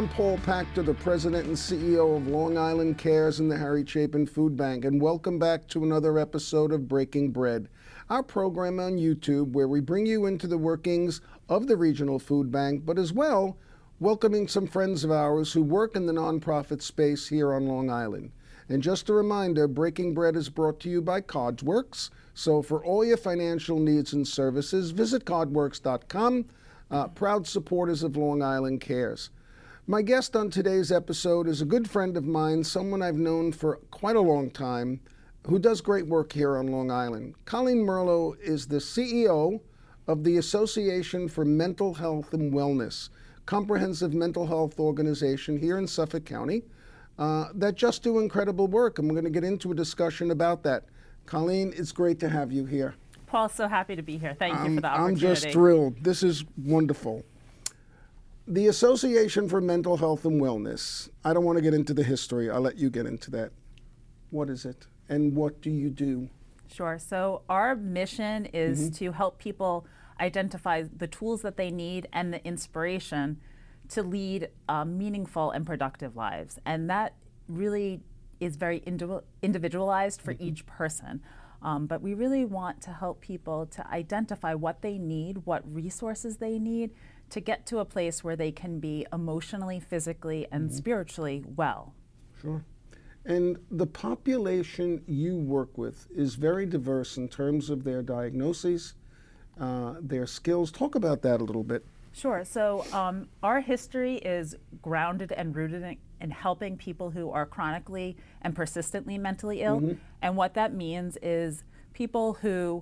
I'm Paul Pachter, the President and CEO of Long Island Cares and the Harry Chapin Food Bank, and welcome back to another episode of Breaking Bread, our program on YouTube where we bring you into the workings of the Regional Food Bank, but as well, welcoming some friends of ours who work in the nonprofit space here on Long Island. And just a reminder, Breaking Bread is brought to you by CardWorks. So for all your financial needs and services, visit cardworks.com, proud supporters of Long Island Cares. My guest on today's episode is a good friend of mine, someone I've known for quite a long time, who does great work here on Long Island. Colleen Merlo is the CEO of the Association for Mental Health and Wellness, comprehensive mental health organization here in Suffolk County that just do incredible work, and we're going to get into a discussion about that. Colleen, it's great to have you here. Paul, so happy to be here. Thank you for the opportunity. I'm just thrilled. This is wonderful. The Association for Mental Health and Wellness, I don't want to get into the history. I'll let you get into that. What is it, and what do you do? Sure. So our mission is to help people identify the tools that they need and the inspiration to lead meaningful and productive lives. And that really is very individualized for each person. But we really want to help people to identify what they need, what resources they need to get to a place where they can be emotionally, physically, and spiritually well. Sure. And the population you work with is very diverse in terms of their diagnoses, their skills. Talk about that a little bit. Sure. So our history is grounded and rooted in helping people who are chronically and persistently mentally ill. And what that means is people who,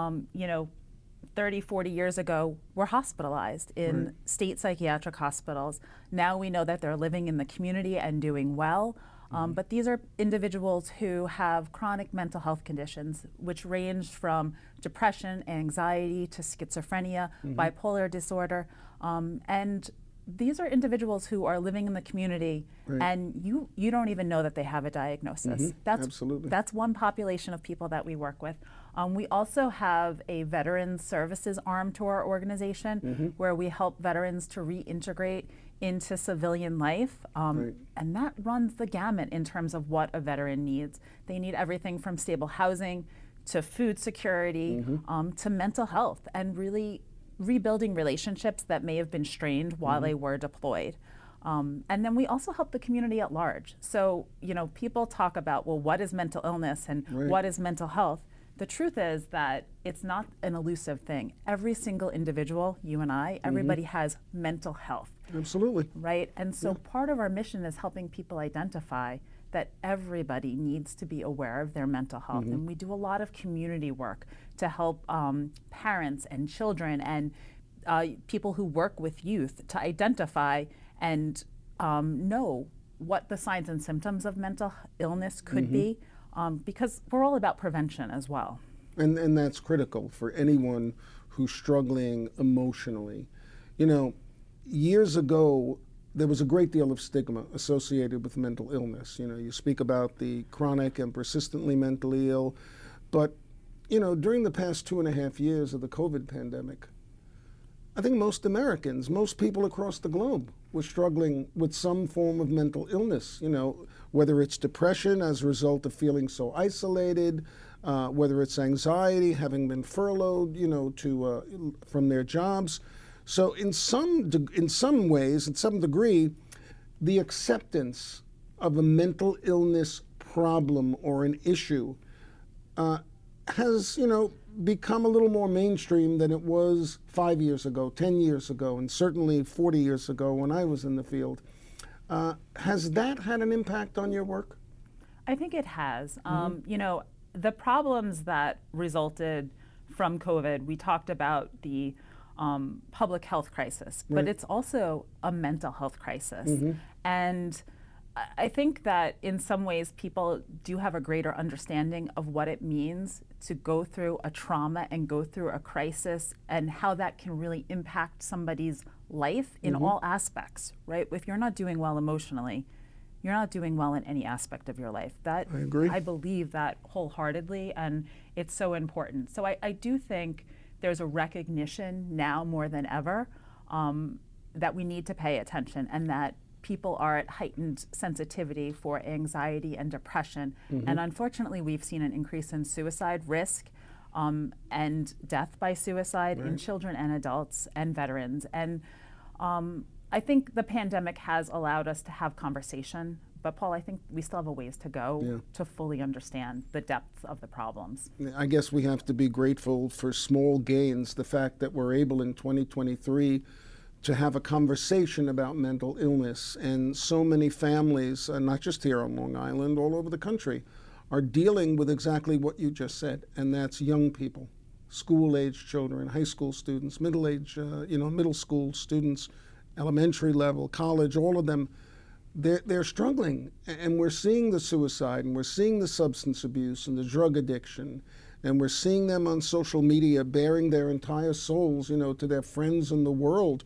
30, 40 years ago were hospitalized in state psychiatric hospitals. Now we know that they're living in the community and doing well. But these are individuals who have chronic mental health conditions, which range from depression, anxiety, to schizophrenia, bipolar disorder. And these are individuals who are living in the community, and you don't even know that they have a diagnosis. Absolutely. That's one population of people that we work with. We also have a veterans services arm to our organization where we help veterans to reintegrate into civilian life, and that runs the gamut in terms of what a veteran needs. They need everything from stable housing to food security to mental health, and really rebuilding relationships that may have been strained while they were deployed. And then we also help the community at large. So, people talk about, well, what is mental illness and what is mental health? The truth is that it's not an elusive thing. Every single individual, you and I, everybody has mental health. Absolutely. Right? And so part of our mission is helping people identify that everybody needs to be aware of their mental health. And we do a lot of community work to help parents and children and people who work with youth to identify and know what the signs and symptoms of mental illness could be. Because we're all about prevention as well. And that's critical for anyone who's struggling emotionally. Years ago, there was a great deal of stigma associated with mental illness. You speak about the chronic and persistently mentally ill, but, during the past 2.5 years of the COVID pandemic, I think most Americans, most people across the globe were struggling with some form of mental illness, whether it's depression as a result of feeling so isolated, whether it's anxiety, having been furloughed, from their jobs. So in some ways, in some degree, the acceptance of a mental illness problem or an issue has, become a little more mainstream than it was 5 years ago, 10 years ago, and certainly 40 years ago when I was in the field. Has that had an impact on your work? I think it has. The problems that resulted from COVID, we talked about the public health crisis, but it's also a mental health crisis. And I think that in some ways people do have a greater understanding of what it means to go through a trauma and go through a crisis and how that can really impact somebody's life in all aspects, right? If you're not doing well emotionally, you're not doing well in any aspect of your life. I agree. I believe that wholeheartedly, and it's so important. So I do think there's a recognition now more than ever that we need to pay attention, and that people are at heightened sensitivity for anxiety and depression. And unfortunately, we've seen an increase in suicide risk and death by suicide in children and adults and veterans. And I think the pandemic has allowed us to have conversation. But Paul, I think we still have a ways to go to fully understand the depth of the problems. I guess we have to be grateful for small gains, the fact that we're able in 2023 to have a conversation about mental illness. And so many families, not just here on Long Island, all over the country, are dealing with exactly what you just said, and that's young people, school-age children, high school students, middle school students, elementary level, college, all of them. They're struggling, and we're seeing the suicide, and we're seeing the substance abuse and the drug addiction, and we're seeing them on social media bearing their entire souls, to their friends in the world.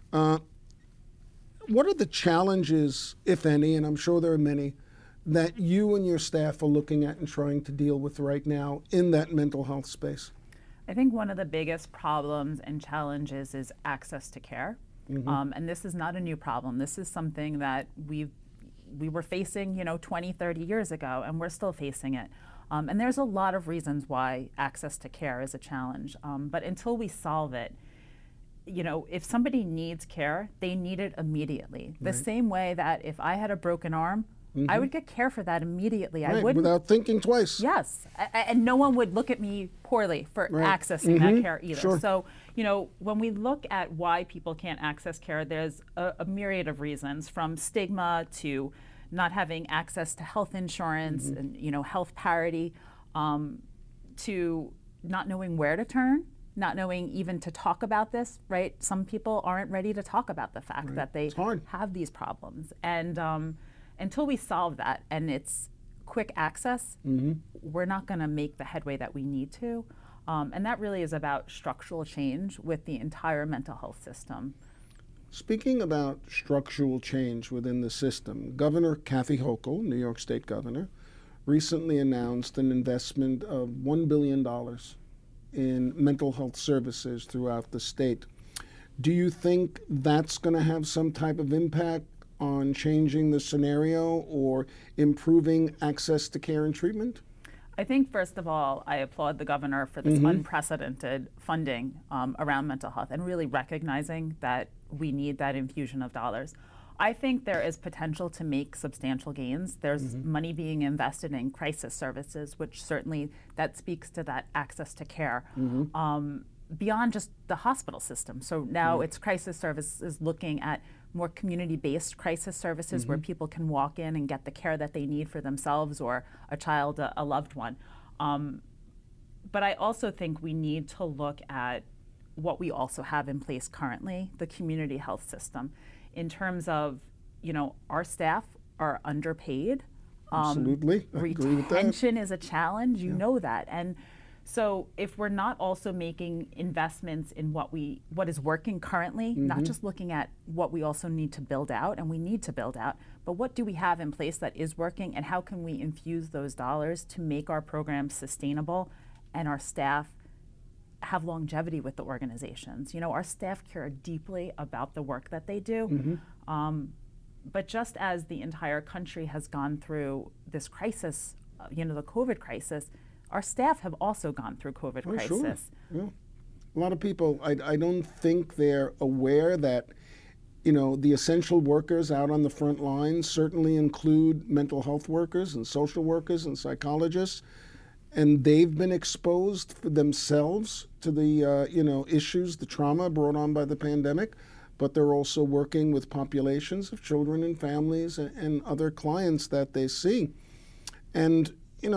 What are the challenges, if any, and I'm sure there are many, that you and your staff are looking at and trying to deal with right now in that mental health space? I think one of the biggest problems and challenges is access to care. And this is not a new problem. This is something that we were facing, 20, 30 years ago, and we're still facing it. And there's a lot of reasons why access to care is a challenge. But until we solve it, if somebody needs care, they need it immediately. The same way that if I had a broken arm, I would get care for that immediately. I wouldn't, without thinking twice. Yes, and no one would look at me poorly for accessing that care either. Sure. So, when we look at why people can't access care, there's a myriad of reasons, from stigma to not having access to health insurance and health parity, to not knowing where to turn, not knowing even to talk about this. Right? Some people aren't ready to talk about the fact that they have these problems, and until we solve that, and it's quick access, we're not going to make the headway that we need to. And that really is about structural change with the entire mental health system. Speaking about structural change within the system, Governor Kathy Hochul, New York State Governor, recently announced an investment of $1 billion in mental health services throughout the state. Do you think that's going to have some type of impact on changing the scenario or improving access to care and treatment? I think, first of all, I applaud the governor for this unprecedented funding around mental health and really recognizing that we need that infusion of dollars. I think there is potential to make substantial gains. There's money being invested in crisis services, which certainly that speaks to that access to care. Beyond just the hospital system. So now it's crisis services looking at more community-based crisis services where people can walk in and get the care that they need for themselves or a child, a loved one. But I also think we need to look at what we also have in place currently, the community health system, in terms of, our staff are underpaid. Absolutely. I agree with that. Retention is a challenge, you know that. And so if we're not also making investments in what is working currently, not just looking at what we also need to build out, and we need to build out, but what do we have in place that is working, and how can we infuse those dollars to make our programs sustainable and our staff have longevity with the organizations? Our staff care deeply about the work that they do. But just as the entire country has gone through this crisis, the COVID crisis, our staff have also gone through COVID crisis. Sure. Yeah. A lot of people, I don't think they're aware that, the essential workers out on the front lines certainly include mental health workers and social workers and psychologists, and they've been exposed for themselves to the, issues, the trauma brought on by the pandemic, but they're also working with populations of children and families and other clients that they see. And,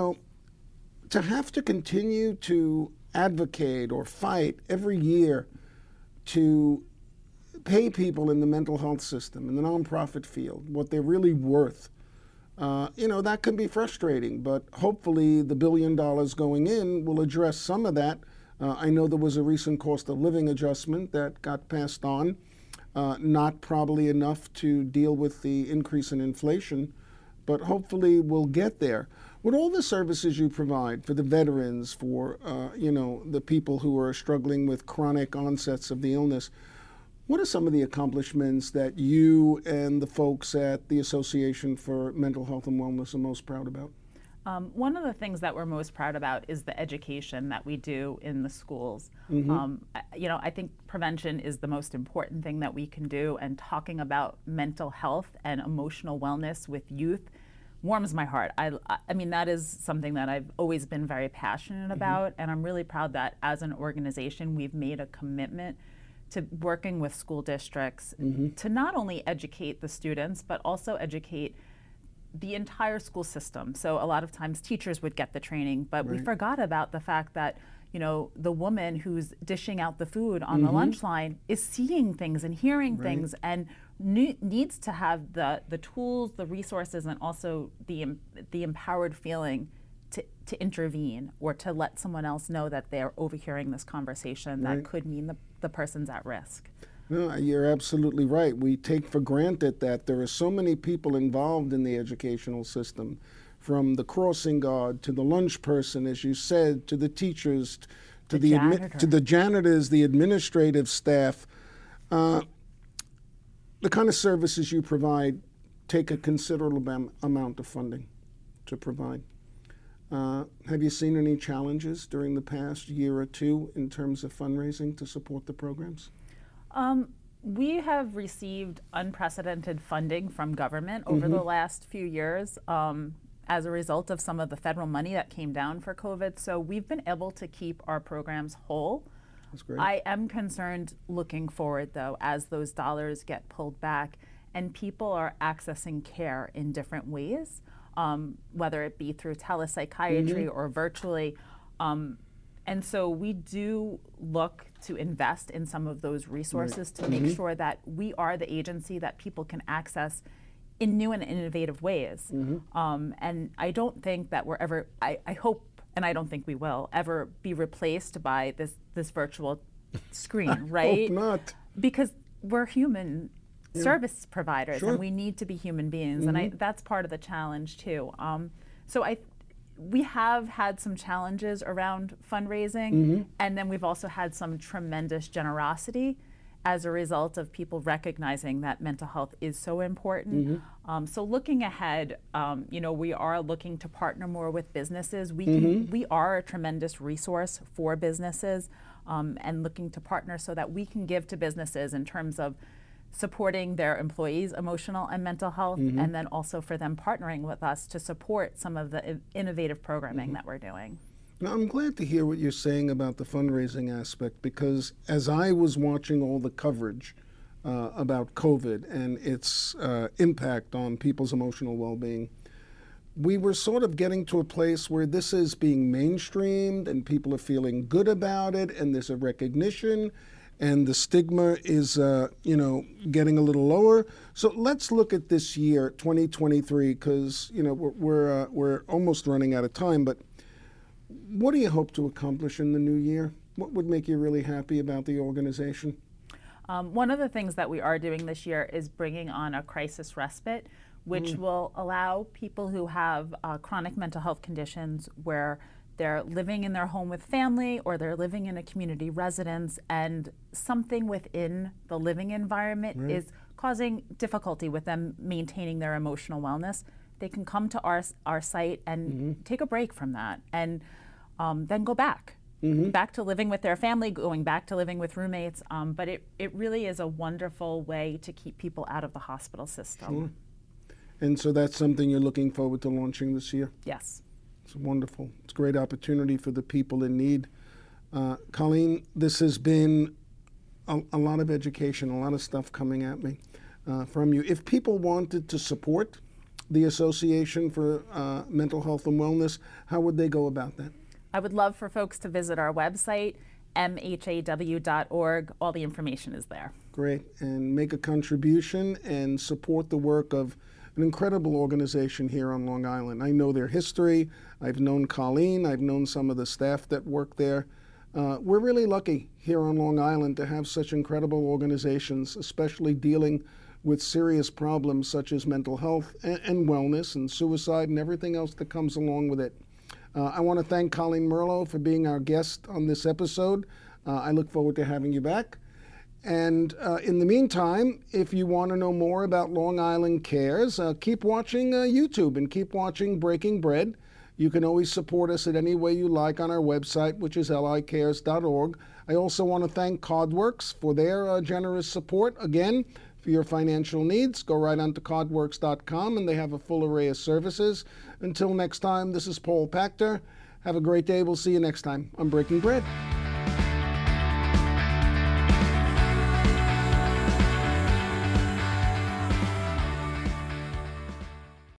to have to continue to advocate or fight every year to pay people in the mental health system, in the nonprofit field, what they're really worth, that can be frustrating. But hopefully the $1 billion going in will address some of that. I know there was a recent cost of living adjustment that got passed on, not probably enough to deal with the increase in inflation, but hopefully we'll get there. With all the services you provide for the veterans, for the people who are struggling with chronic onsets of the illness, What are some of the accomplishments that you and the folks at the Association for Mental Health and Wellness are most proud about? One of the things that we're most proud about is the education that we do in the schools. I think prevention is the most important thing that we can do, and talking about mental health and emotional wellness with youth warms my heart. I mean, that is something that I've always been very passionate about, and I'm really proud that as an organization we've made a commitment to working with school districts to not only educate the students, but also educate the entire school system. So a lot of times teachers would get the training, but we forgot about the fact that, the woman who's dishing out the food on the lunch line is seeing things and hearing things, and needs to have the tools, the resources, and also the empowered feeling to intervene or to let someone else know that they're overhearing this conversation that could mean the person's at risk. No, you're absolutely right. We take for granted that there are so many people involved in the educational system, from the crossing guard to the lunch person, as you said, to the teachers, to the janitors, the administrative staff. The kind of services you provide take a considerable amount of funding to provide. Have you seen any challenges during the past year or two in terms of fundraising to support the programs? We have received unprecedented funding from government over the last few years as a result of some of the federal money that came down for COVID. So we've been able to keep our programs whole. That's great. I am concerned looking forward, though, as those dollars get pulled back and people are accessing care in different ways, whether it be through telepsychiatry or virtually. And so we do look to invest in some of those resources to make sure that we are the agency that people can access in new and innovative ways. And I don't think that we're ever, I hope, and I don't think we will, ever be replaced by this virtual screen, right? Hope not. Because we're human service providers, and we need to be human beings, and that's part of the challenge too. So we have had some challenges around fundraising, and then we've also had some tremendous generosity as a result of people recognizing that mental health is so important. So looking ahead, we are looking to partner more with businesses. We are a tremendous resource for businesses, and looking to partner so that we can give to businesses in terms of supporting their employees' emotional and mental health, and then also for them partnering with us to support some of the innovative programming that we're doing. Now, I'm glad to hear what you're saying about the fundraising aspect, because as I was watching all the coverage about COVID and its impact on people's emotional well-being, we were sort of getting to a place where this is being mainstreamed and people are feeling good about it, and there's a recognition, and the stigma is, getting a little lower. So let's look at this year, 2023, because we're almost running out of time. But what do you hope to accomplish in the new year? What would make you really happy about the organization? One of the things that we are doing this year is bringing on a crisis respite, which will allow people who have chronic mental health conditions where they're living in their home with family or they're living in a community residence and something within the living environment is causing difficulty with them maintaining their emotional wellness. They can come to our site and take a break from that, and then go back to living with their family, going back to living with roommates. But it really is a wonderful way to keep people out of the hospital system. Sure. And so that's something you're looking forward to launching this year? Yes. It's wonderful. It's a great opportunity for the people in need. Colleen, this has been a lot of education, a lot of stuff coming at me from you. If people wanted to support the Association for Mental Health and Wellness, how would they go about that? I would love for folks to visit our website, mhaw.org. All the information is there. Great. And make a contribution and support the work of an incredible organization here on Long Island. I know their history. I've known Colleen. I've known some of the staff that work there. We're really lucky here on Long Island to have such incredible organizations, especially dealing with serious problems such as mental health and wellness and suicide and everything else that comes along with it. I want to thank Colleen Merlo for being our guest on this episode. I look forward to having you back. And in the meantime, if you want to know more about Long Island Cares, keep watching YouTube and keep watching Breaking Bread. You can always support us in any way you like on our website, which is licares.org. I also want to thank Cardworks for their generous support. Again, for your financial needs, go right on to cardworks.com, and they have a full array of services. Until next time, this is Paul Pachter. Have a great day. We'll see you next time on Breaking Bread.